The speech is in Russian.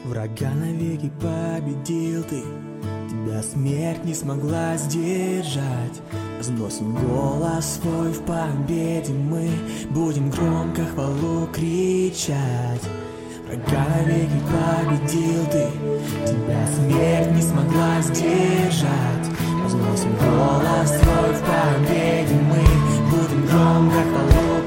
Врага навеки победил ты, тебя смерть не смогла сдержать. Возносим голос свой в победе, мы будем громко хвалу кричать. Врага навеки победил ты, тебя смерть не смогла сдержать. Возносим голос свой в победе, мы будем громко хвалу